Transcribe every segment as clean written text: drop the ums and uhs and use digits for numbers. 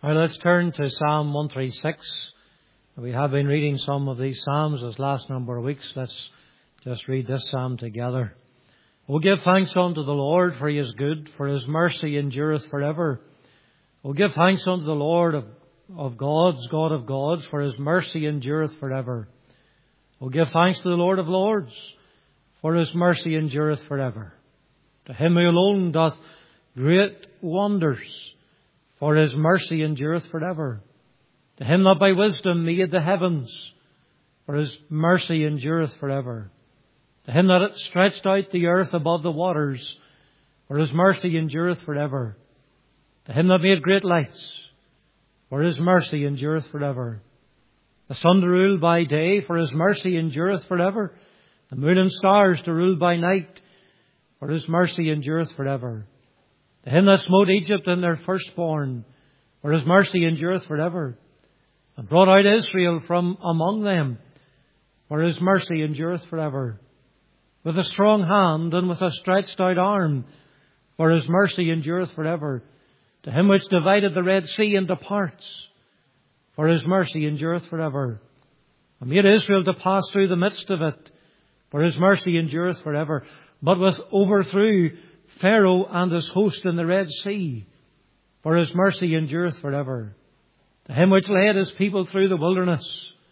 Now let's turn to Psalm 136. We have been reading some of these Psalms this last number of weeks. Let's just read this Psalm together. O give thanks unto the Lord, for He is good, for His mercy endureth forever. O give thanks unto the Lord of gods, God of gods, for His mercy endureth forever. O give thanks to the Lord of lords, for His mercy endureth forever. To Him who alone doth great wonders, for His mercy endureth forever. To Him that by wisdom made the heavens, for His mercy endureth forever. To Him that stretched out the earth above the waters, for His mercy endureth forever. To Him that made great lights, for His mercy endureth forever. The sun to rule by day, for His mercy endureth forever. The moon and stars to rule by night, for His mercy endureth forever. To Him that smote Egypt in their firstborn, for His mercy endureth forever. And brought out Israel from among them, for His mercy endureth forever. With a strong hand and with a stretched out arm, for His mercy endureth forever. To Him which divided the Red Sea into parts, for His mercy endureth forever. And made Israel to pass through the midst of it, for His mercy endureth forever. But with overthrew Pharaoh and his host in the Red Sea, for His mercy endureth forever. To Him which led His people through the wilderness,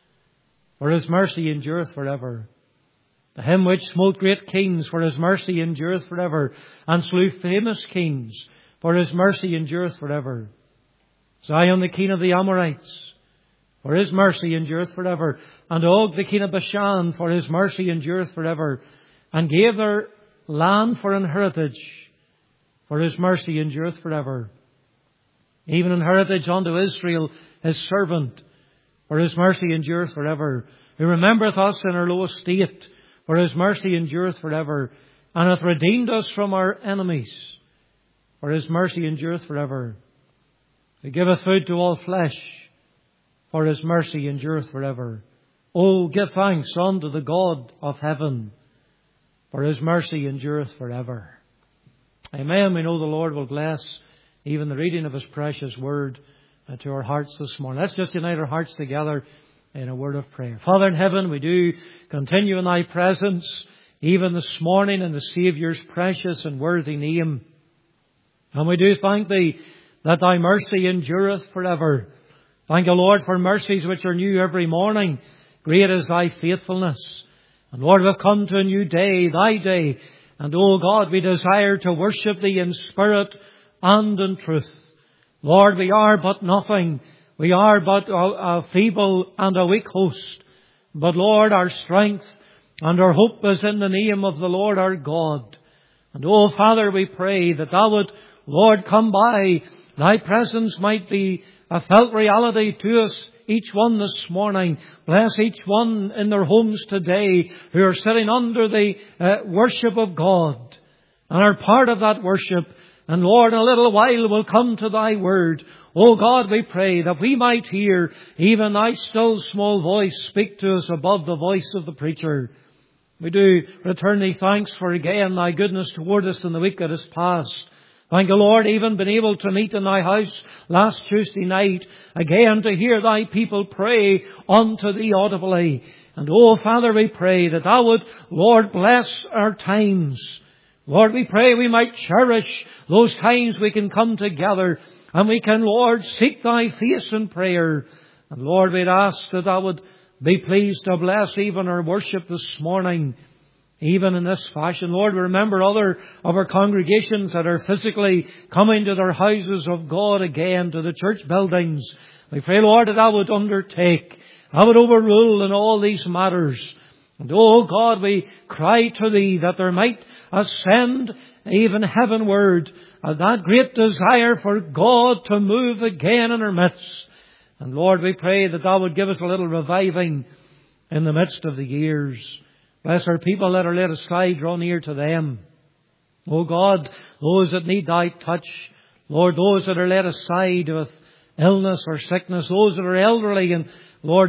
for His mercy endureth forever. To Him which smote great kings, for His mercy endureth forever, and slew famous kings, for His mercy endureth forever. Zion the king of the Amorites, for His mercy endureth forever. And Og the king of Bashan, for His mercy endureth forever. And gave their land for an heritage, for His mercy endureth forever. Even an heritage unto Israel, His servant, for His mercy endureth forever. Who remembereth us in our low estate, for His mercy endureth forever. And hath redeemed us from our enemies, for His mercy endureth forever. Who giveth food to all flesh, for His mercy endureth forever. O give thanks unto the God of heaven, for His mercy endureth forever. Amen. We know the Lord will bless even the reading of His precious word to our hearts this morning. Let's just unite our hearts together in a word of prayer. Father in heaven, we do continue in Thy presence, even this morning, in the Saviour's precious and worthy name. And we do thank Thee that Thy mercy endureth forever. Thank You, Lord, for mercies which are new every morning. Great is Thy faithfulness. And Lord, we've come to a new day, Thy day. And, oh God, we desire to worship Thee in spirit and in truth. Lord, we are but nothing. We are but a feeble and a weak host. But Lord, our strength and our hope is in the name of the Lord our God. And, oh Father, we pray that Thou would, Lord, come by. Thy presence might be a felt reality to us, each one this morning. Bless each one in their homes today who are sitting under the worship of God and are part of that worship. And Lord, in a little while we'll come to Thy word. Oh God, we pray that we might hear even Thy still small voice speak to us above the voice of the preacher. We do return Thee thanks for again Thy goodness toward us in the week that has passed. Thank You, Lord, even been able to meet in Thy house last Tuesday night, again to hear Thy people pray unto Thee audibly. And oh Father, we pray that Thou would, Lord, bless our times. Lord, we pray we might cherish those times we can come together and we can, Lord, seek Thy face in prayer. And Lord, we'd ask that Thou would be pleased to bless even our worship this morning, even in this fashion. Lord, we remember other of our congregations that are physically coming to their houses of God again, to the church buildings. We pray, Lord, that Thou would undertake, Thou would overrule in all these matters. And, oh God, we cry to Thee that there might ascend even heavenward that great desire for God to move again in our midst. And Lord, we pray that Thou would give us a little reviving in the midst of the years. Bless our people that are laid aside, draw near to them. Oh God, those that need Thy touch. Lord, those that are laid aside with illness or sickness, those that are elderly and, Lord,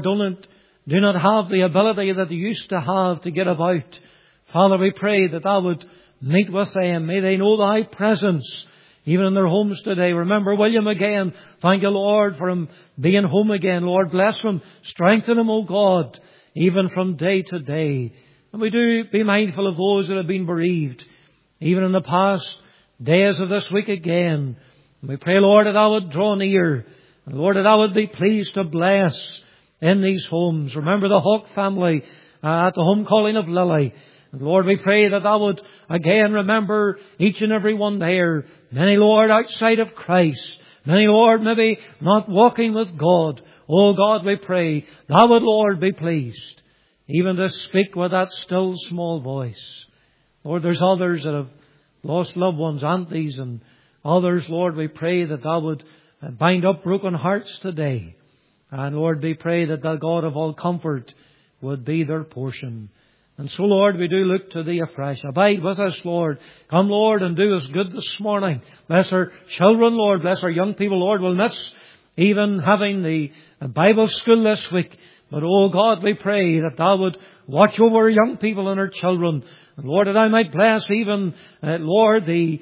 do not have the ability that they used to have to get about. Father, we pray that Thou would meet with them. May they know Thy presence even in their homes today. Remember William again. Thank you, Lord, for him being home again. Lord, bless him. Strengthen him, O God, even from day to day. And we do be mindful of those that have been bereaved, even in the past days of this week again. And we pray, Lord, that I would draw near. And Lord, that I would be pleased to bless in these homes. Remember the Hawk family at the home calling of Lily. And Lord, we pray that I would again remember each and every one there. Many, Lord, outside of Christ. Many, Lord, maybe not walking with God. Oh God, we pray thou would, Lord, be pleased even to speak with that still small voice. Lord, there's others that have lost loved ones, aunties and others. Lord, we pray that thou would bind up broken hearts today. And Lord, we pray that the God of all comfort would be their portion. And so, Lord, we do look to Thee afresh. Abide with us, Lord. Come, Lord, and do us good this morning. Bless our children, Lord. Bless our young people, Lord. We'll miss even having the Bible school this week. But, oh God, we pray that Thou would watch over our young people and our children. And, Lord, that I might bless even, Lord, the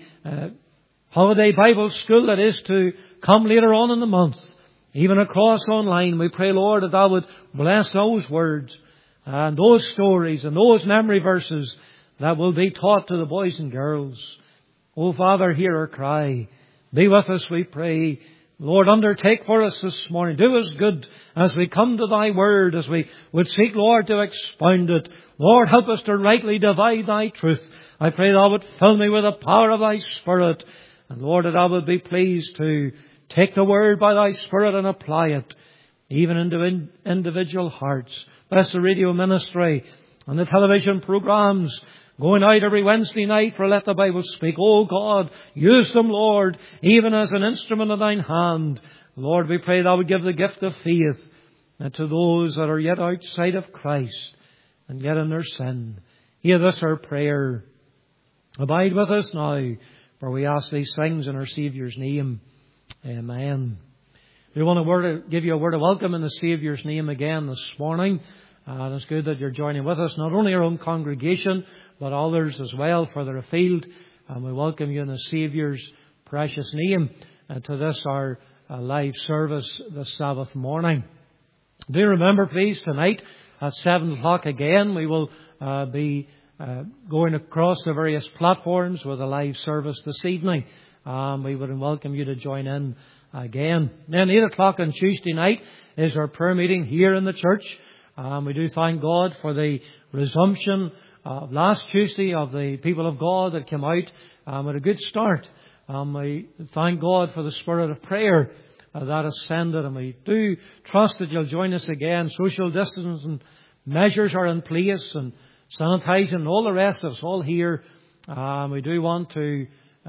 holiday Bible school that is to come later on in the month. Even across online, we pray, Lord, that Thou would bless those words and those stories and those memory verses that will be taught to the boys and girls. Oh, Father, hear our cry. Be with us, we pray. Lord, undertake for us this morning. Do us good as we come to Thy word, as we would seek, Lord, to expound it. Lord, help us to rightly divide Thy truth. I pray Thou would fill me with the power of Thy Spirit. And Lord, that I would be pleased to take the word by Thy Spirit and apply it even into individual hearts. Bless the radio ministry and the television programs going out every Wednesday night for Let the Bible Speak. Oh God, use them, Lord, even as an instrument of Thine hand. Lord, we pray Thou would give the gift of faith to those that are yet outside of Christ and yet in their sin. Hear this our prayer. Abide with us now, for we ask these things in our Saviour's name. Amen. We want to give you a word of welcome in the Saviour's name again this morning. And it's good that you're joining with us, not only our own congregation, but others as well further afield. And we welcome you in the Saviour's precious name to this, our live service this Sabbath morning. Do remember, please, tonight at 7 o'clock again, we will be going across the various platforms with a live service this evening. We would welcome you to join in again. Then 8 o'clock on Tuesday night is our prayer meeting here in the church. We do thank God for the resumption last Tuesday of the people of God that came out with a good start. We thank God for the spirit of prayer that ascended, and we do trust that you'll join us again. Social distancing measures are in place and sanitising and all the rest of us all here. We do want to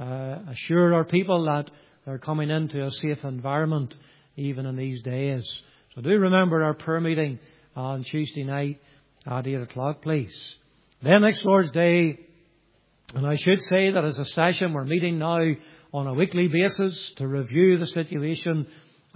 assure our people that they're coming into a safe environment even in these days. So do remember our prayer meeting on Tuesday night at 8 o'clock, please. Then next Lord's Day, and I should say that as a session we're meeting now on a weekly basis to review the situation,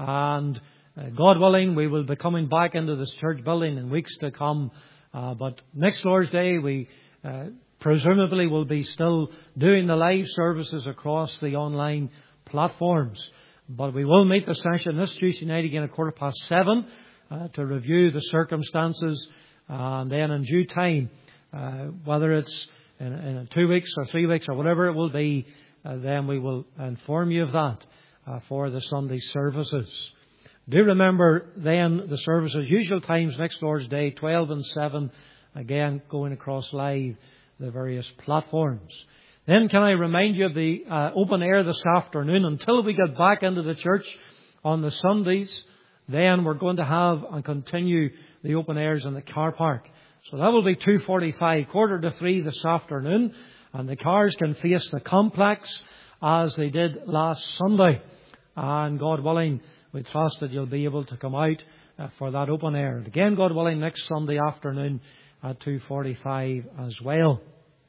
and God willing we will be coming back into this church building in weeks to come. But next Lord's Day we presumably will be still doing the live services across the online platforms. But we will meet the session this Tuesday night again at 7:15 to review the circumstances, and then in due time, whether it's in 2 weeks or 3 weeks or whatever it will be, then we will inform you of that for the Sunday services. Do remember then the services, usual times next Lord's Day, 12 and 7, again going across live the various platforms. Then can I remind you of the open air this afternoon? Until we get back into the church on the Sundays, then we're going to have and continue the open airs in the car park. So that will be 2:45, 2:45 this afternoon. And the cars can face the complex as they did last Sunday. And God willing, we trust that you'll be able to come out for that open air. And again, God willing, next Sunday afternoon at 2:45 as well.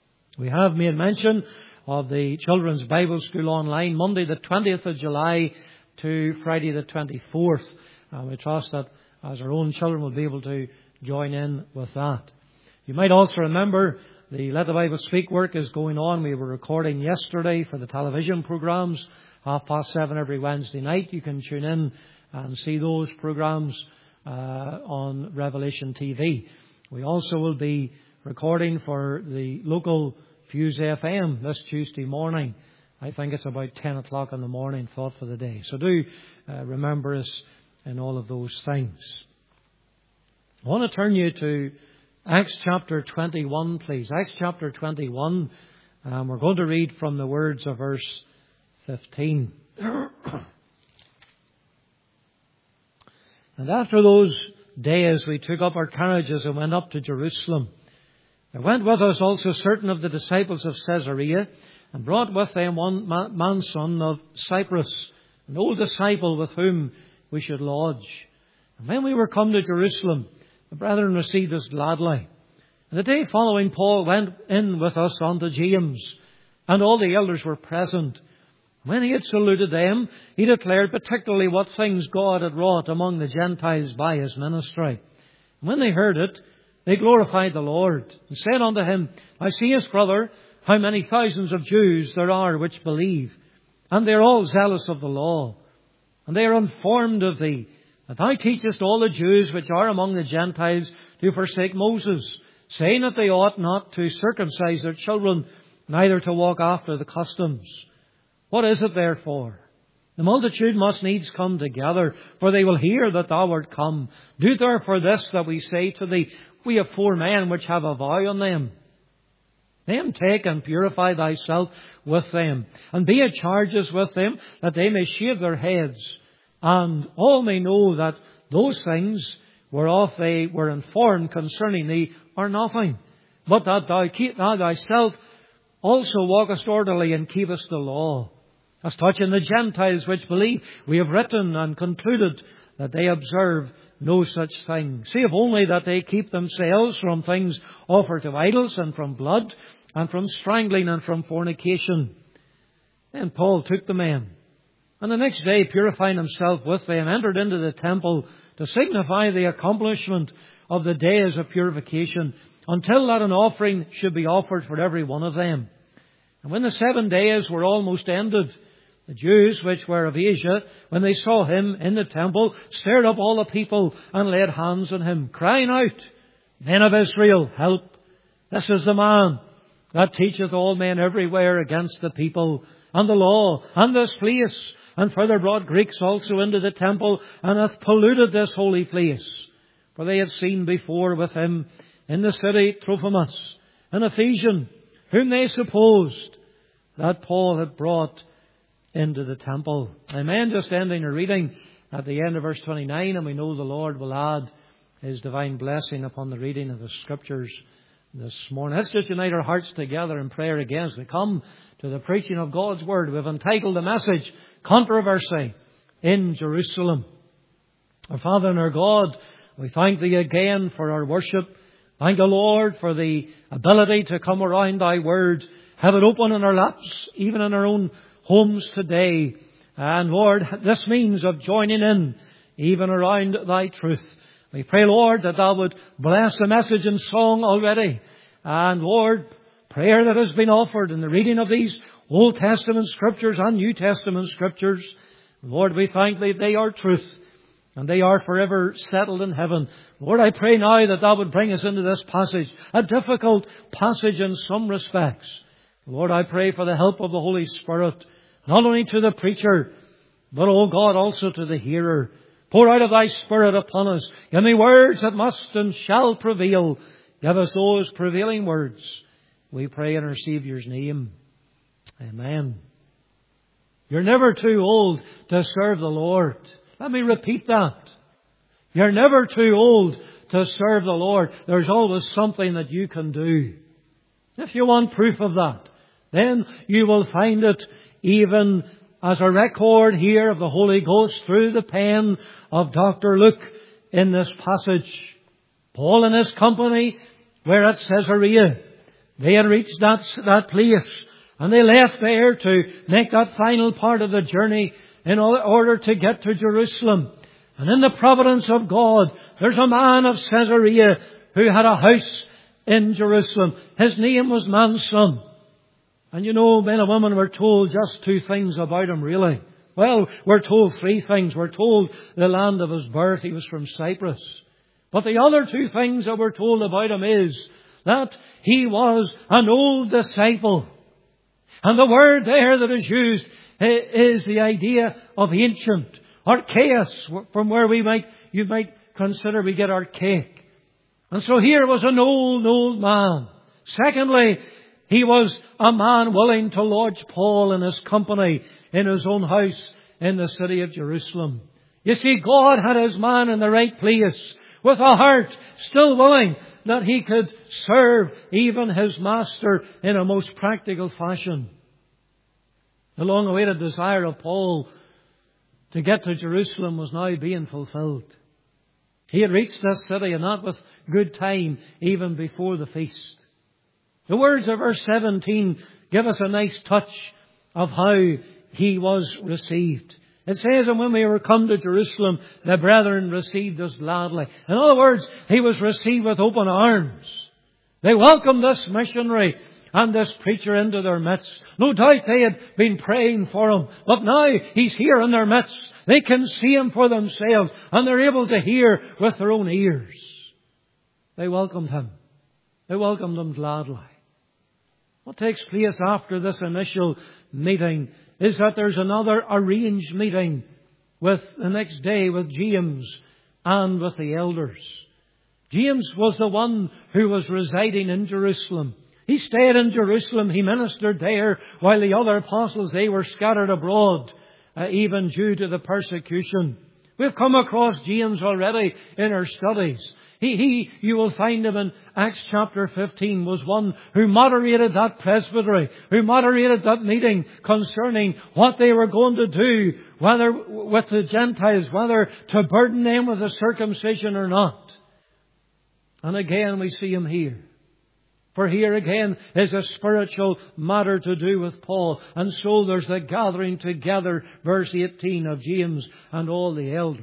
We have made mention of the Children's Bible School online, Monday the 20th of July to Friday the 24th. And we trust that as our own children will be able to join in with that. You might also remember the Let the Bible Speak work is going on. We were recording yesterday for the television programmes, 7:30 every Wednesday night. You can tune in and see those programmes on Revelation TV. We also will be recording for the local Fuse FM this Tuesday morning. I think it's about 10 o'clock in the morning, thought for the day. So do remember us in all of those things. I want to turn you to Acts chapter 21, please. Acts chapter 21. We're going to read from the words of verse 15. And after those days we took up our carriages and went up to Jerusalem. There went with us also certain of the disciples of Caesarea, and brought with them one Manson of Cyprus, an old disciple with whom we should lodge. And when we were come to Jerusalem, the brethren received us gladly. And the day following, Paul went in with us unto James, and all the elders were present. When he had saluted them, he declared particularly what things God had wrought among the Gentiles by his ministry. And when they heard it, they glorified the Lord, and said unto him, Thou seest, brother, how many thousands of Jews there are which believe, and they are all zealous of the law. And they are informed of thee, that thou teachest all the Jews which are among the Gentiles to forsake Moses, saying that they ought not to circumcise their children, neither to walk after the customs. What is it therefore? The multitude must needs come together, for they will hear that thou art come. Do therefore this that we say to thee, We have 4 men which have a vow on them. Then take and purify thyself with them, and be at charges with them, that they may shave their heads, and all may know that those things whereof they were informed concerning thee are nothing, but that thou thyself also walkest orderly and keepest the law. As touching the Gentiles which believe, we have written and concluded that they observe no such thing, save only that they keep themselves from things offered to idols, and from blood, and from strangling, and from fornication. Then Paul took the men, and the next day, purifying himself with them, entered into the temple to signify the accomplishment of the days of purification, until that an offering should be offered for every one of them. And when the 7 days were almost ended, the Jews which were of Asia, when they saw him in the temple, stirred up all the people and laid hands on him, crying out, Men of Israel, help! This is the man that teacheth all men everywhere against the people and the law and this place, and further brought Greeks also into the temple, and hath polluted this holy place. For they had seen before with him in the city Trophimus, an Ephesian, whom they supposed that Paul had brought into the temple. Amen. Just ending a reading at the end of verse 29, and we know the Lord will add His divine blessing upon the reading of the Scriptures this morning. Let's just unite our hearts together in prayer again as we come to the preaching of God's Word. We've entitled the message, Controversy in Jerusalem. Our Father and our God, we thank Thee again for our worship. Thank the Lord for the ability to come around Thy Word, have it open in our laps, even in our own homes today. And Lord, this means of joining in, even around Thy truth. We pray, Lord, that Thou would bless the message and song already. And Lord, prayer that has been offered in the reading of these Old Testament Scriptures and New Testament Scriptures. Lord, we thank Thee, they are truth, and they are forever settled in heaven. Lord, I pray now that Thou would bring us into this passage, a difficult passage in some respects. Lord, I pray for the help of the Holy Spirit, not only to the preacher, but, O God, also to the hearer. Pour out of Thy Spirit upon us. Give me words that must and shall prevail. Give us those prevailing words. We pray in our Saviour's name. Amen. You're never too old to serve the Lord. Let me repeat that. You're never too old to serve the Lord. There's always something that you can do. If you want proof of that, then you will find it even as a record here of the Holy Ghost through the pen of Dr. Luke in this passage. Paul and his company were at Caesarea. They had reached that place, and they left there to make that final part of the journey in order to get to Jerusalem. And in the providence of God, there's a man of Caesarea who had a house in Jerusalem. His name was Man's Son. And you know, men and women were told just two things about him, really. Well, we're told three things. We're told the land of his birth, he was from Cyprus. But the other two things that we're told about him is that he was an old disciple. And the word there that is used is the idea of ancient, archaeus, from where you might consider we get archaic. And so here was an old man. Secondly, he was a man willing to lodge Paul in his company in his own house in the city of Jerusalem. You see, God had his man in the right place with a heart still willing that he could serve even his master in a most practical fashion. The long-awaited desire of Paul to get to Jerusalem was now being fulfilled. He had reached this city, and that with good time, even before the feast. The words of verse 17 give us a nice touch of how he was received. It says, and when we were come to Jerusalem, the brethren received us gladly. In other words, he was received with open arms. They welcomed this missionary and this preacher into their midst. No doubt they had been praying for him, but now he's here in their midst. They can see him for themselves, and they're able to hear with their own ears. They welcomed him. They welcomed him gladly. What takes place after this initial meeting is that there's another arranged meeting with the next day with James and with the elders. James was the one who was residing in Jerusalem. He stayed in Jerusalem. He ministered there while the other apostles, they were scattered abroad, even due to the persecution. We've come across James already in our studies. You will find him in Acts chapter 15, was one who moderated that presbytery, who moderated that meeting concerning what they were going to do, whether with the Gentiles, whether to burden them with a circumcision or not. And again we see him here. For here again is a spiritual matter to do with Paul. And so there's the gathering together, verse 18, of James and all the elders.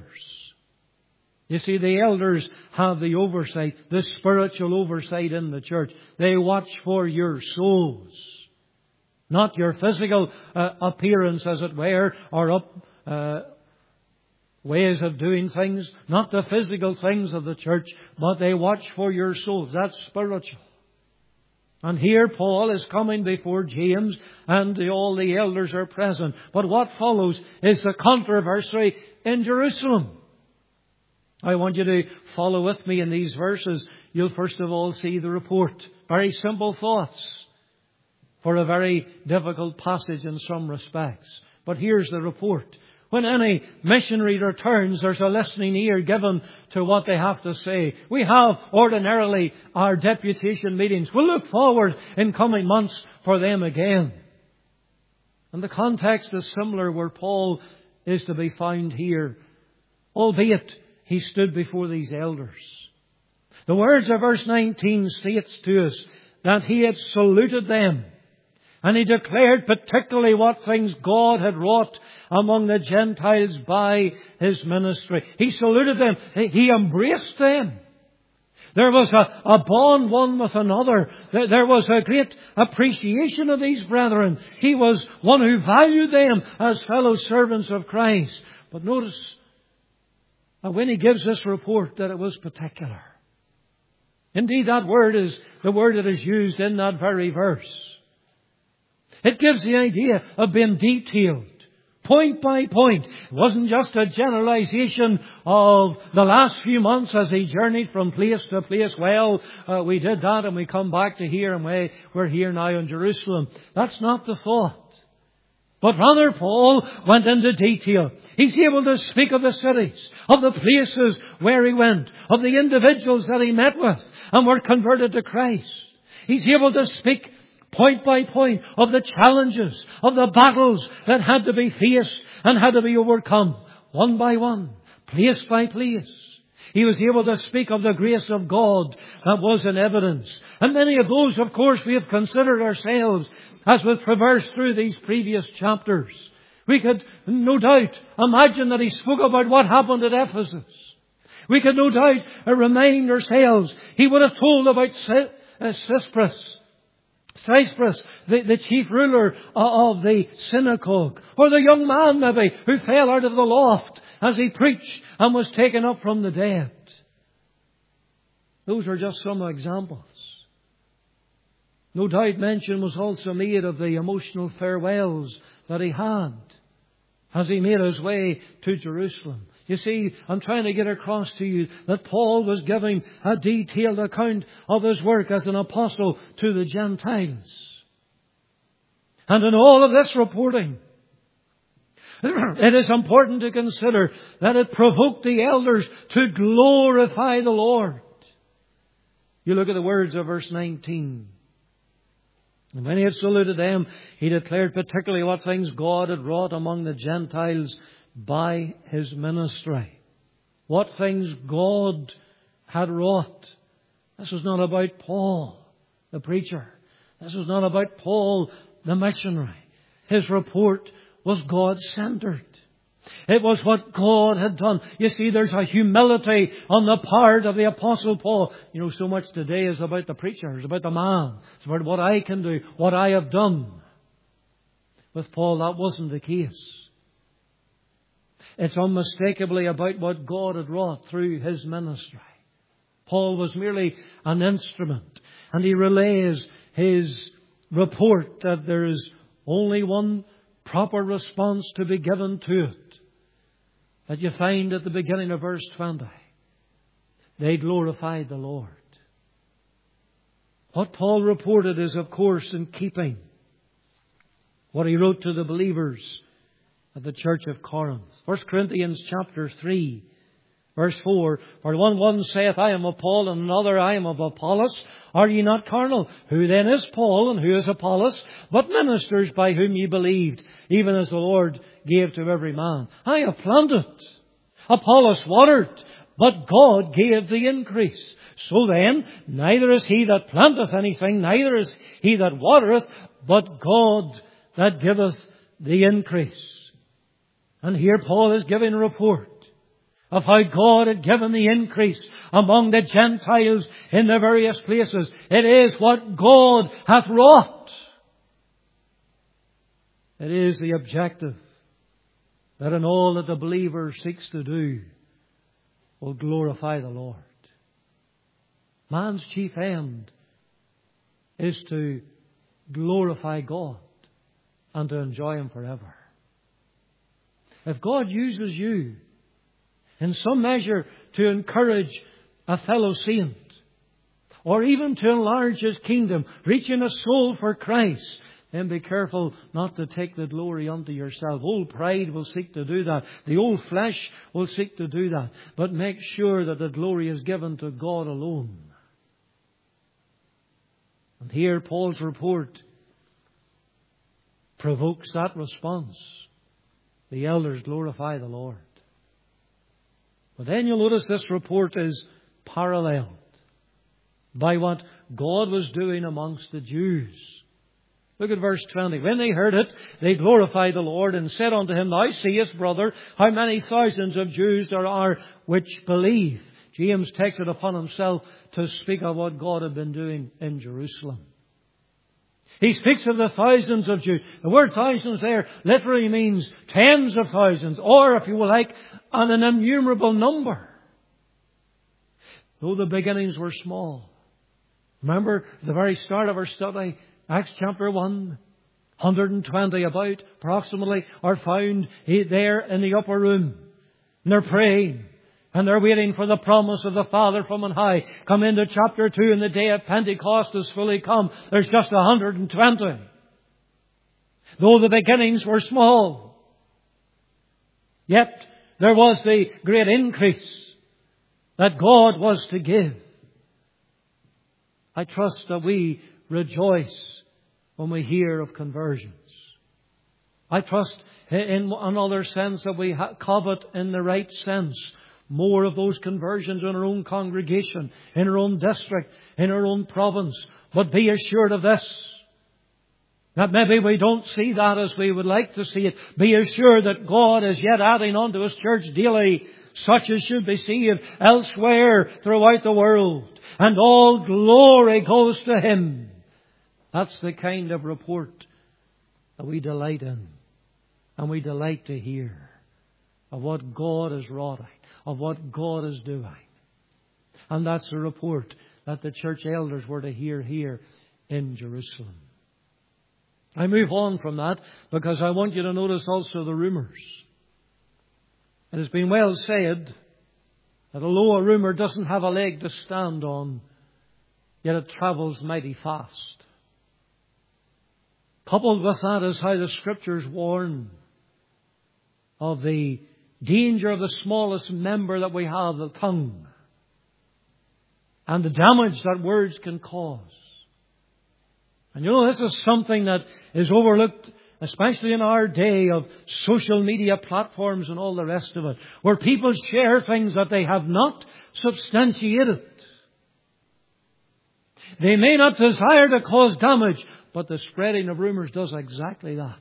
You see, the elders have the oversight, the spiritual oversight in the church. They watch for your souls. Not your physical appearance, as it were, or ways of doing things. Not the physical things of the church, but they watch for your souls. That's spiritual. And here Paul is coming before James, and all the elders are present. But what follows is the controversy in Jerusalem. I want you to follow with me in these verses. You'll first of all see the report. Very simple thoughts for a very difficult passage in some respects. But here's the report. When any missionary returns, there's a listening ear given to what they have to say. We have ordinarily our deputation meetings. We'll look forward in coming months for them again. And the context is similar where Paul is to be found here, albeit he stood before these elders. The words of verse 19 states to us that he had saluted them. And he declared particularly what things God had wrought among the Gentiles by his ministry. He saluted them. He embraced them. There was a bond one with another. There was a great appreciation of these brethren. He was one who valued them as fellow servants of Christ. But notice that when he gives this report that it was particular. Indeed, that word is the word that is used in that very verse. It gives the idea of being detailed, point by point. It wasn't just a generalization of the last few months as he journeyed from place to place. Well, we did that and we come back to here and we're here now in Jerusalem. That's not the thought. But rather, Paul went into detail. He's able to speak of the cities, of the places where he went, of the individuals that he met with and were converted to Christ. He's able to speak point by point of the challenges, of the battles that had to be faced and had to be overcome, one by one, place by place. He was able to speak of the grace of God that was in evidence. And many of those, of course, we have considered ourselves as we traverse through these previous chapters. We could no doubt imagine that he spoke about what happened at Ephesus. We could no doubt remind ourselves he would have told about Cyprus, the chief ruler of the synagogue, or the young man maybe who fell out of the loft as he preached and was taken up from the dead. Those are just some examples. No doubt mention was also made of the emotional farewells that he had as he made his way to Jerusalem. You see, I'm trying to get across to you that Paul was giving a detailed account of his work as an apostle to the Gentiles. And in all of this reporting, it is important to consider that it provoked the elders to glorify the Lord. You look at the words of verse 19. And when he had saluted them, he declared particularly what things God had wrought among the Gentiles by his ministry. What things God had wrought. This was not about Paul, the preacher. This was not about Paul, the missionary. His report was God-centered. It was what God had done. You see, there's a humility on the part of the Apostle Paul. You know, so much today is about the preacher. It's about the man. It's about what I can do, what I have done. With Paul, that wasn't the case. It's unmistakably about what God had wrought through his ministry. Paul was merely an instrument. And he relays his report that there is only one proper response to be given to it. That you find at the beginning of verse 20. They glorified the Lord. What Paul reported is, of course, in keeping what he wrote to the believers at the church of Corinth. 1 Corinthians chapter 3, verse 4. For one saith, I am of Paul, and another, I am of Apollos. Are ye not carnal? Who then is Paul, and who is Apollos? But ministers by whom ye believed, even as the Lord gave to every man. I have planted, Apollos watered, but God gave the increase. So then, neither is he that planteth anything, neither is he that watereth, but God that giveth the increase. And here Paul is giving a report of how God had given the increase among the Gentiles in the various places. It is what God hath wrought. It is the objective that in all that the believer seeks to do will glorify the Lord. Man's chief end is to glorify God and to enjoy Him forever. If God uses you in some measure to encourage a fellow saint, or even to enlarge His kingdom, reaching a soul for Christ, then be careful not to take the glory unto yourself. Old pride will seek to do that. The old flesh will seek to do that. But make sure that the glory is given to God alone. And here Paul's report provokes that response. The elders glorify the Lord. But then you'll notice this report is paralleled by what God was doing amongst the Jews. Look at verse 20. When they heard it, they glorified the Lord and said unto him, Thou seest, brother, how many thousands of Jews there are which believe. James takes it upon himself to speak of what God had been doing in Jerusalem. He speaks of the thousands of Jews. The word thousands there literally means tens of thousands, or if you will like, an innumerable number. Though the beginnings were small. Remember the very start of our study, Acts chapter 1, 120 about approximately are found there in the upper room. And they're praying. And they're waiting for the promise of the Father from on high. Come into chapter 2 and the day of Pentecost is fully come. There's just 120. Though the beginnings were small, yet there was the great increase that God was to give. I trust that we rejoice when we hear of conversions. I trust in another sense that we covet in the right sense more of those conversions in our own congregation, in our own district, in our own province. But be assured of this, that maybe we don't see that as we would like to see it. Be assured that God is yet adding unto His church daily such as should be saved elsewhere throughout the world. And all glory goes to Him. That's the kind of report that we delight in. And we delight to hear of what God is wrought out, of what God is doing. And that's the report that the church elders were to hear here in Jerusalem. I move on from that because I want you to notice also the rumours. It has been well said that although a rumour doesn't have a leg to stand on, yet it travels mighty fast. Coupled with that is how the Scriptures warn of the danger of the smallest member that we have, the tongue, and the damage that words can cause. And you know, this is something that is overlooked, especially in our day of social media platforms and all the rest of it, where people share things that they have not substantiated. They may not desire to cause damage, but the spreading of rumours does exactly that.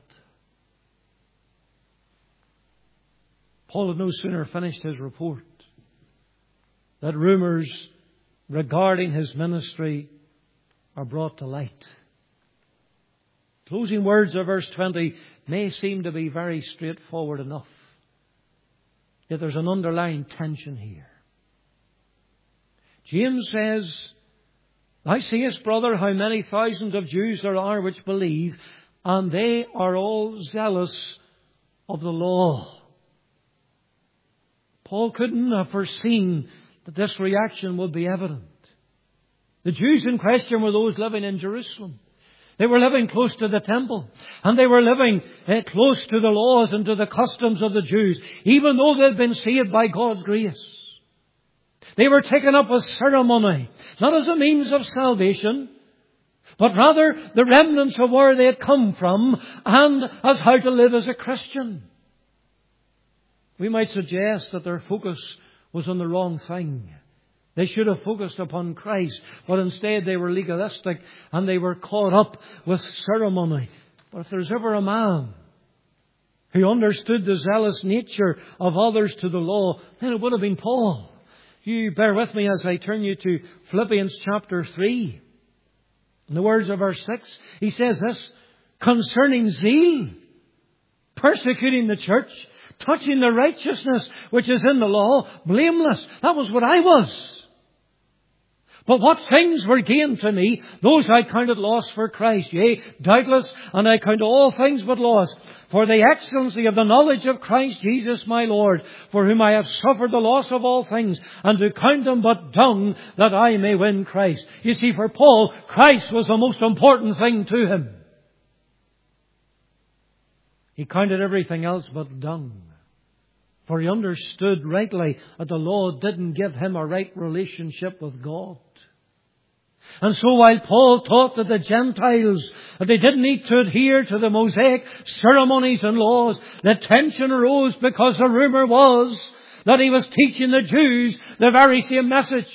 Paul had no sooner finished his report that rumours regarding his ministry are brought to light. Closing words of verse 20 may seem to be very straightforward enough. Yet there's an underlying tension here. James says, "Thou seest, brother, how many thousands of Jews there are which believe, and they are all zealous of the law." Paul couldn't have foreseen that this reaction would be evident. The Jews in question were those living in Jerusalem. They were living close to the temple, and they were living close to the laws and to the customs of the Jews, even though they had been saved by God's grace. They were taken up with ceremony, not as a means of salvation, but rather the remnants of where they had come from and as how to live as a Christian. We might suggest that their focus was on the wrong thing. They should have focused upon Christ, but instead they were legalistic and they were caught up with ceremony. But if there's ever a man who understood the zealous nature of others to the law, then it would have been Paul. You bear with me as I turn you to Philippians chapter 3. In the words of verse 6, he says this, "Concerning zeal, persecuting the church, touching the righteousness which is in the law, blameless." That was what I was. "But what things were gained to me, those I counted loss for Christ. Yea, doubtless, and I count all things but loss, for the excellency of the knowledge of Christ Jesus my Lord, for whom I have suffered the loss of all things, and to count them but dung, that I may win Christ." You see, for Paul, Christ was the most important thing to him. He counted everything else but dung. For he understood rightly that the law didn't give him a right relationship with God. And so while Paul taught that the Gentiles, that they didn't need to adhere to the Mosaic ceremonies and laws, the tension arose because the rumour was that he was teaching the Jews the very same message.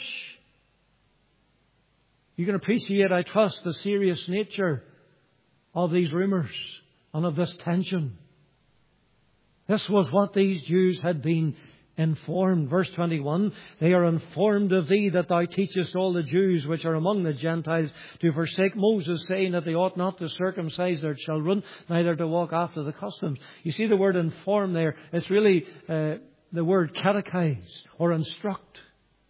You can appreciate, I trust, the serious nature of these rumours and of this tension. This was what these Jews had been informed. Verse 21, "They are informed of thee that thou teachest all the Jews which are among the Gentiles to forsake Moses, saying that they ought not to circumcise their children, neither to walk after the customs." You see the word inform there. It's really the word catechize or instruct.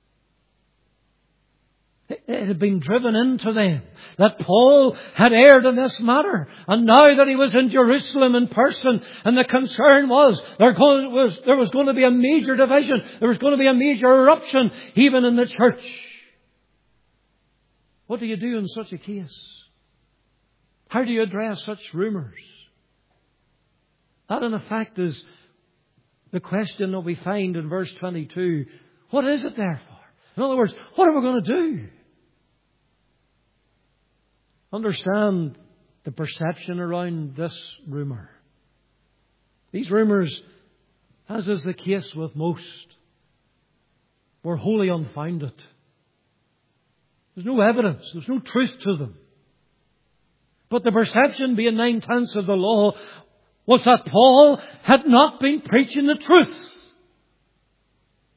It had been driven into them that Paul had erred in this matter. And now that he was in Jerusalem in person, and the concern was there was going to be a major division. There was going to be a major eruption even in the church. What do you do in such a case? How do you address such rumours? That in effect is the question that we find in verse 22. What is it there for? In other words, what are we going to do? Understand the perception around this rumour. These rumours, as is the case with most, were wholly unfounded. There's no evidence. There's no truth to them. But the perception, being 9/10 of the law, was that Paul had not been preaching the truth.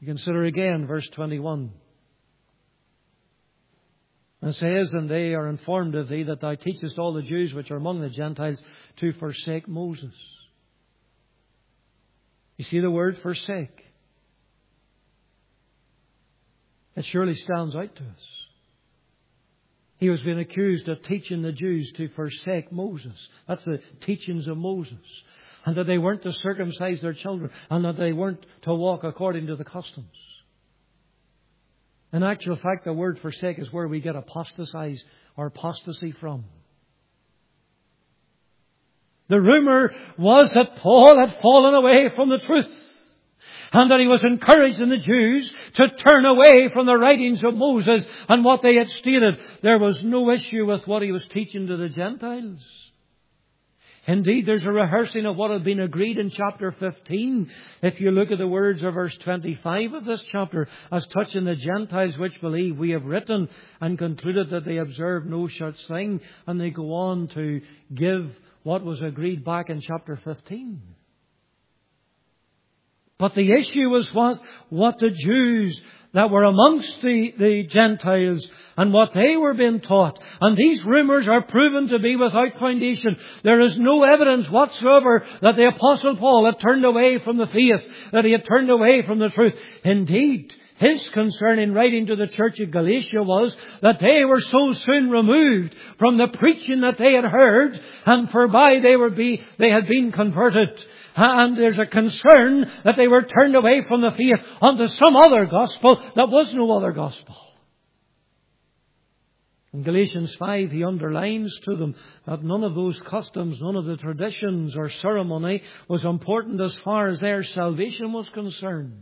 You consider again verse 21. It says, and they are informed of thee that thou teachest all the Jews which are among the Gentiles to forsake Moses. You see the word forsake? It surely stands out to us. He was being accused of teaching the Jews to forsake Moses. That's the teachings of Moses. And that they weren't to circumcise their children. And that they weren't to walk according to the customs. In actual fact, the word forsake is where we get apostatize or apostasy from. The rumour was that Paul had fallen away from the truth. And that he was encouraging the Jews to turn away from the writings of Moses and what they had stated. There was no issue with what he was teaching to the Gentiles. Indeed, there's a rehearsing of what had been agreed in chapter 15. If you look at the words of verse 25 of this chapter, as touching the Gentiles which believe, we have written and concluded that they observe no such thing. And they go on to give what was agreed back in chapter 15. But the issue was what the Jews that were amongst the Gentiles and what they were being taught. And these rumours are proven to be without foundation. There is no evidence whatsoever that the Apostle Paul had turned away from the faith, that he had turned away from the truth. Indeed, his concern in writing to the church of Galatia was that they were so soon removed from the preaching that they had heard, and forby they had been converted. And there's a concern that they were turned away from the faith unto some other gospel that was no other gospel. In Galatians 5, he underlines to them that none of those customs, none of the traditions or ceremony was important as far as their salvation was concerned.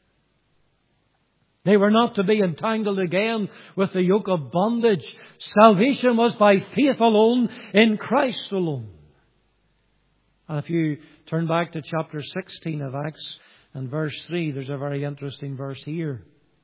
They were not to be entangled again with the yoke of bondage. Salvation was by faith alone, in Christ alone. And if you turn back to chapter 16 of Acts and verse 3, there's a very interesting verse here.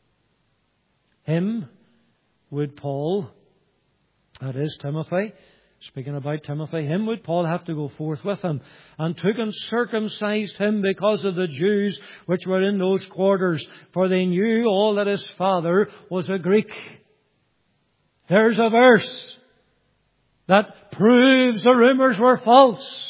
Him would Paul, that is Timothy, speaking about Timothy, him would Paul have to go forth with him, and took and circumcised him because of the Jews which were in those quarters, for they knew all that his father was a Greek. There's a verse that proves the rumours were false.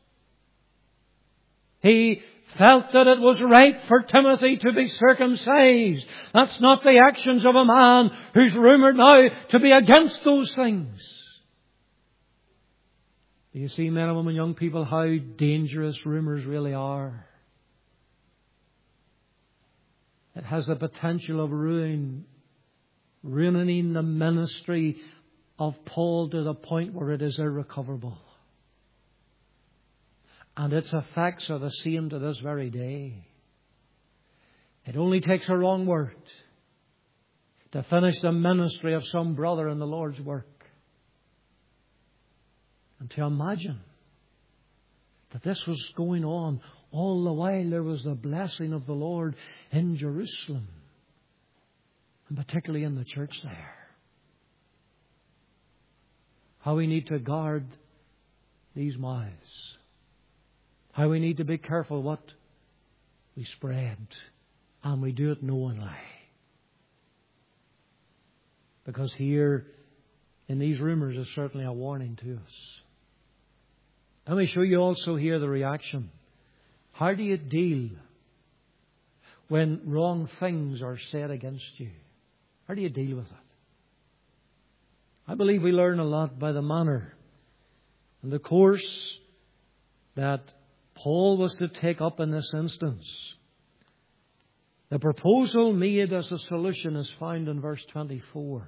He felt that it was right for Timothy to be circumcised. That's not the actions of a man who's rumoured now to be against those things. Do you see, men and women, young people, how dangerous rumours really are? It has the potential of ruining the ministry of Paul to the point where it is irrecoverable. And its effects are the same to this very day. It only takes a wrong word to finish the ministry of some brother in the Lord's work. And to imagine that this was going on all the while there was the blessing of the Lord in Jerusalem, and particularly in the church there. How we need to guard these mouths. How we need to be careful what we spread, and we do it knowingly. Because here in these rumours is certainly a warning to us. Let me show you also here the reaction. How do you deal when wrong things are said against you? How do you deal with it? I believe we learn a lot by the manner and the course that Paul was to take up in this instance. The proposal made as a solution is found in verse 24.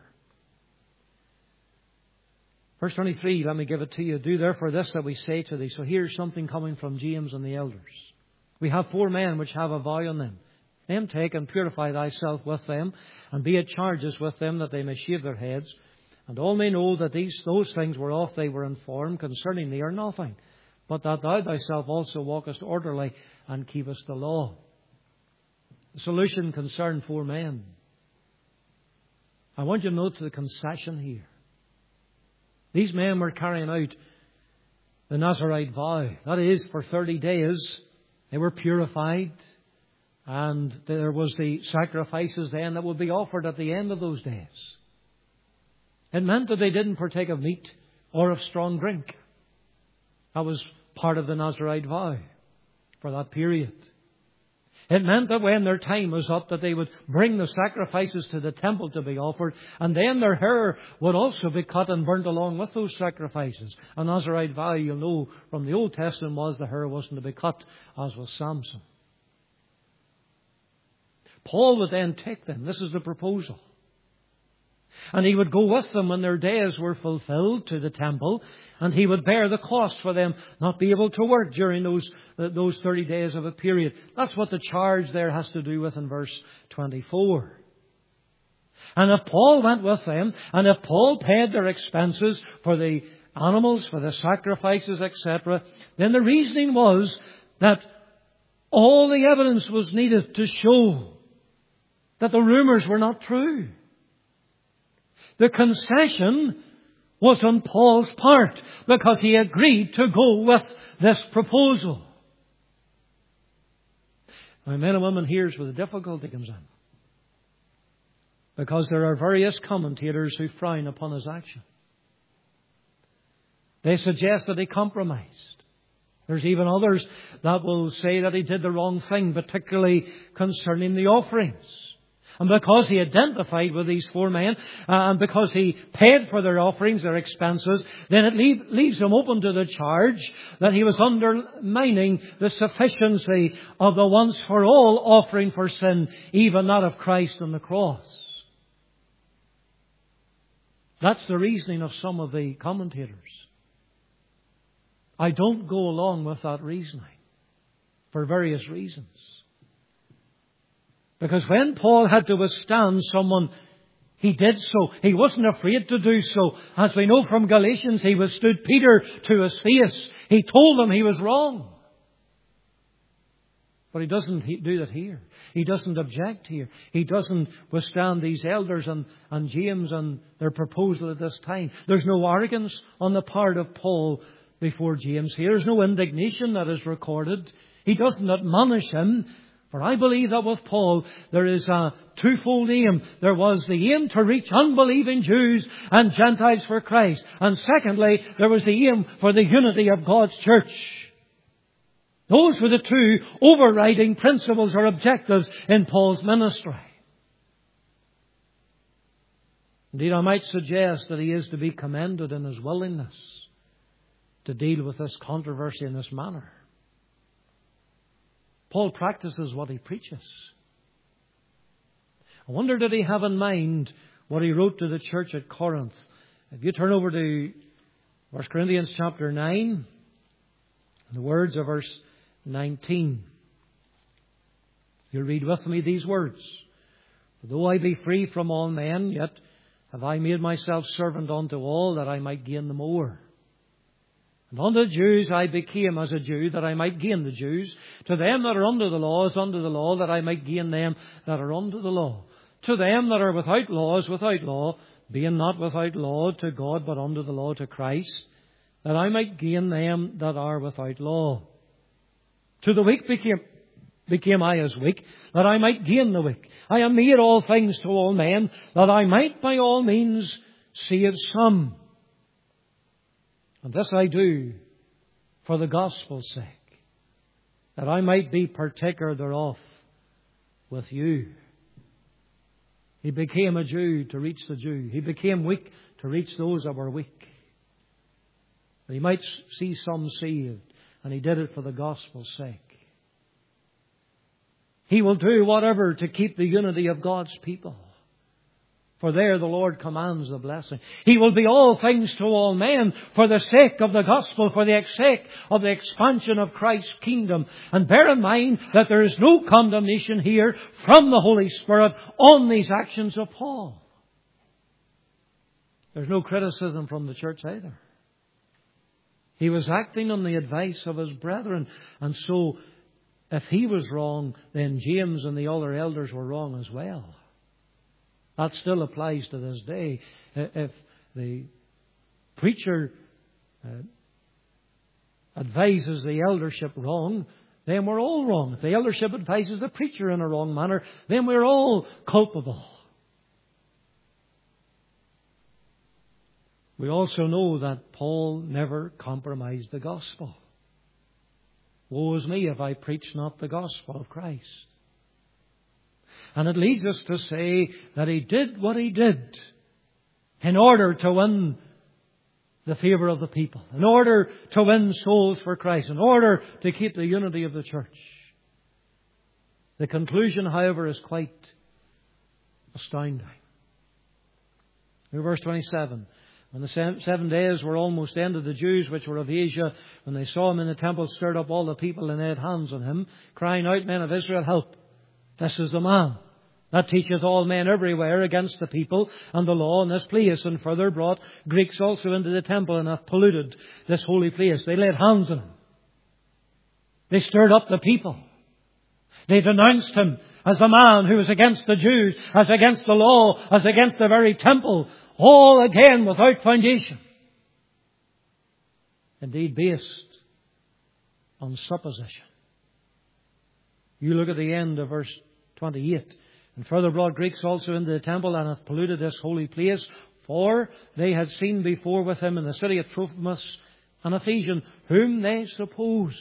Verse 23, let me give it to you. Do therefore this that we say to thee. So here's something coming from James and the elders. We have 4 men which have a vow on them. Them take and purify thyself with them, and be at charges with them that they may shave their heads. And all may know that those things whereof they were informed concerning thee are nothing, but that thou thyself also walkest orderly and keepest the law. The solution concerned 4 men. I want you to note the concession here. These men were carrying out the Nazirite vow. That is, for 30 days they were purified And there was the sacrifices then that would be offered at the end of those days. It meant that they didn't partake of meat or of strong drink. That was part of the Nazirite vow for that period. It meant that when their time was up, that they would bring the sacrifices to the temple to be offered, and then their hair would also be cut and burnt along with those sacrifices. A Nazirite vow, you'll know from the Old Testament, was the hair wasn't to be cut, as was Samson. Paul would then take them. This is the proposal. And he would go with them when their days were fulfilled to the temple, and he would bear the cost for them not be able to work during those 30 days of a period. That's what the charge there has to do with in verse 24. And if Paul went with them, and if Paul paid their expenses for the animals, for the sacrifices, etc., then the reasoning was that all the evidence was needed to show that the rumours were not true. The concession was on Paul's part because he agreed to go with this proposal. Now, men and women, here's where the difficulty comes in. Because there are various commentators who frown upon his action. They suggest that he compromised. There's even others that will say that he did the wrong thing, particularly concerning the offerings. And because he identified with these four men, and because he paid for their offerings, their expenses, then it leaves him open to the charge that he was undermining the sufficiency of the once for all offering for sin, even that of Christ on the cross. That's the reasoning of some of the commentators. I don't go along with that reasoning for various reasons. Because when Paul had to withstand someone, he did so. He wasn't afraid to do so. As we know from Galatians, he withstood Peter to his face. He told him he was wrong. But he doesn't do that here. He doesn't object here. He doesn't withstand these elders and James and their proposal at this time. There's no arrogance on the part of Paul before James here. There's no indignation that is recorded. He doesn't admonish him. For I believe that with Paul there is a twofold aim. There was the aim to reach unbelieving Jews and Gentiles for Christ. And secondly, there was the aim for the unity of God's church. Those were the two overriding principles or objectives in Paul's ministry. Indeed, I might suggest that he is to be commended in his willingness to deal with this controversy in this manner. Paul practices what he preaches. I wonder, did he have in mind what he wrote to the church at Corinth? If you turn over to 1 Corinthians chapter 9, the words of verse 19. You'll read with me these words. For though I be free from all men, yet have I made myself servant unto all, that I might gain the more. And unto the Jews I became as a Jew, that I might gain the Jews. To them that are under the law is under the law, that I might gain them that are under the law. To them that are without law is without law, being not without law to God, but under the law to Christ, that I might gain them that are without law. To the weak became I as weak, that I might gain the weak. I am made all things to all men, that I might by all means save some. And this I do for the gospel's sake, that I might be partaker thereof with you. He became a Jew to reach the Jew. He became weak to reach those that were weak. That he might see some saved, and he did it for the gospel's sake. He will do whatever to keep the unity of God's people. For there the Lord commands the blessing. He will be all things to all men for the sake of the gospel, for the sake of the expansion of Christ's kingdom. And bear in mind that there is no condemnation here from the Holy Spirit on these actions of Paul. There's no criticism from the church either. He was acting on the advice of his brethren. And so, if he was wrong, then James and the other elders were wrong as well. That still applies to this day. If the preacher advises the eldership wrong, then we're all wrong. If the eldership advises the preacher in a wrong manner, then we're all culpable. We also know that Paul never compromised the gospel. Woe is me if I preach not the gospel of Christ. And it leads us to say that he did what he did in order to win the favour of the people, in order to win souls for Christ, in order to keep the unity of the church. The conclusion, however, is quite astounding. In verse 27, when the 7 days were almost ended, the Jews which were of Asia, when they saw him in the temple, stirred up all the people and laid hands on him, crying out, Men of Israel, help! This is the man that teacheth all men everywhere against the people and the law in this place, and further brought Greeks also into the temple and hath polluted this holy place. They laid hands on him. They stirred up the people. They denounced him as the man who was against the Jews, as against the law, as against the very temple, all again without foundation. Indeed, based on supposition. You look at the end of verse 28. And further brought Greeks also into the temple and hath polluted this holy place. For they had seen before with him in the city of Trophimus an Ephesian, whom they supposed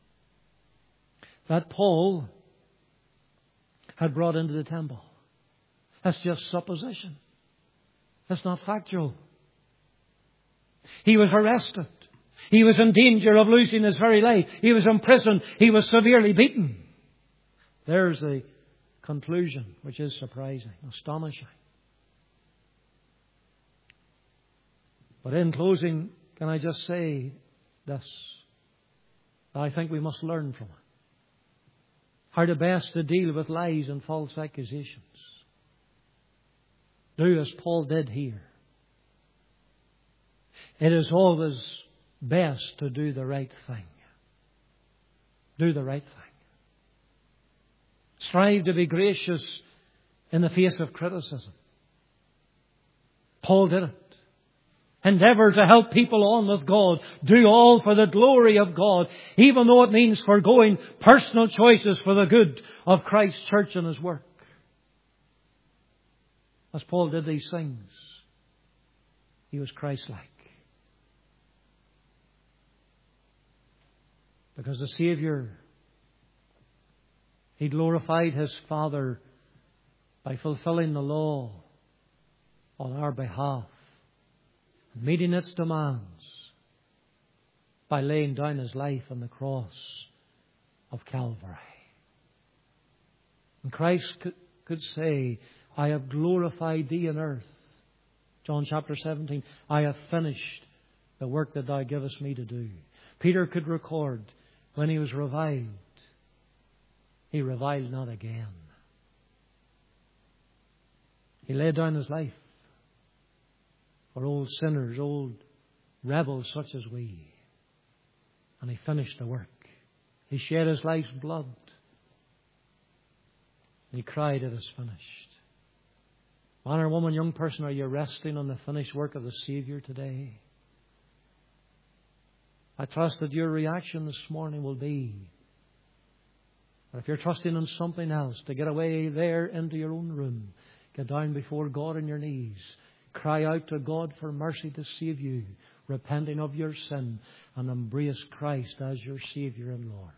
that Paul had brought into the temple. That's just supposition. That's not factual. He was arrested. He was in danger of losing his very life. He was imprisoned. He was severely beaten. There's the conclusion, which is surprising, astonishing. But in closing, can I just say this? I think we must learn from it. How to best to deal with lies and false accusations. Do as Paul did here. It is always best to do the right thing. Do the right thing. Strive to be gracious in the face of criticism. Paul did it. Endeavour to help people on with God. Do all for the glory of God, even though it means forgoing personal choices for the good of Christ's church and His work. As Paul did these things, he was Christ-like. Because the Saviour, He glorified His Father by fulfilling the law on our behalf, meeting its demands by laying down His life on the cross of Calvary. And Christ could say, I have glorified Thee on earth. John chapter 17, I have finished the work that Thou givest me to do. Peter could record when he was reviled, he reviled not again. He laid down his life for old sinners, old rebels such as we. And he finished the work. He shed his life's blood. And he cried, it is finished. Man or woman, young person, are you resting on the finished work of the Saviour today? I trust that your reaction this morning will be, but if you're trusting in something else, to get away there into your own room, get down before God on your knees, cry out to God for mercy to save you, repenting of your sin, and embrace Christ as your Saviour and Lord.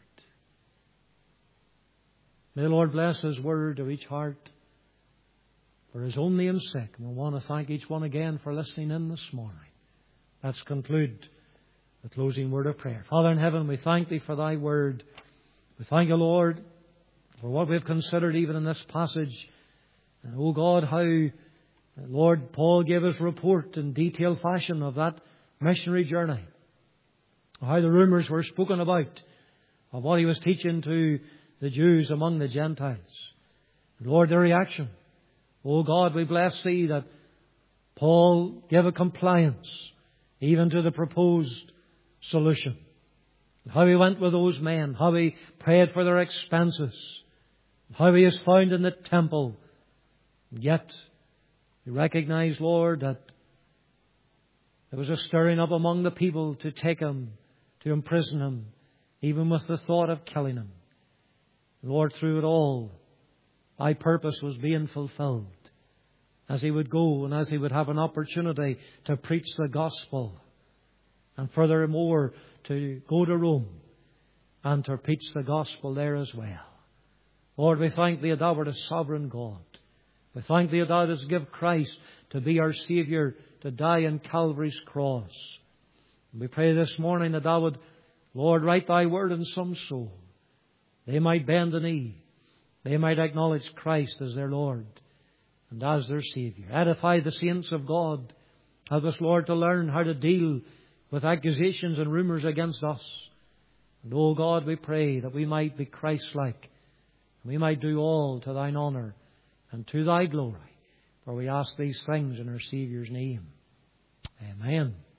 May the Lord bless His word to each heart for His own name's sake. And we want to thank each one again for listening in this morning. Let's conclude the closing word of prayer. Father in heaven, we thank Thee for Thy word. We thank You, Lord, for what we've considered even in this passage. And, oh God, how, Lord, Paul gave us report in detailed fashion of that missionary journey. How the rumours were spoken about of what he was teaching to the Jews among the Gentiles. And Lord, their reaction. Oh God, we bless Thee that Paul gave a compliance even to the proposed solution. How he went with those men, how he prayed for their expenses, how he is found in the temple. And yet, he recognized, Lord, that there was a stirring up among the people to take him, to imprison him, even with the thought of killing him. Lord, through it all, Thy purpose was being fulfilled as he would go and as he would have an opportunity to preach the gospel, and furthermore to go to Rome and to preach the gospel there as well. Lord, we thank Thee that Thou art a sovereign God. We thank Thee that Thou didst give Christ to be our Saviour, to die on Calvary's cross. And we pray this morning that Thou would, Lord, write Thy word in some soul. They might bend the knee. They might acknowledge Christ as their Lord and as their Saviour. Edify the saints of God. Help us, Lord, to learn how to deal with accusations and rumours against us. And, oh God, we pray that we might be Christ-like. We might do all to Thine honour and to Thy glory. For we ask these things in our Saviour's name. Amen.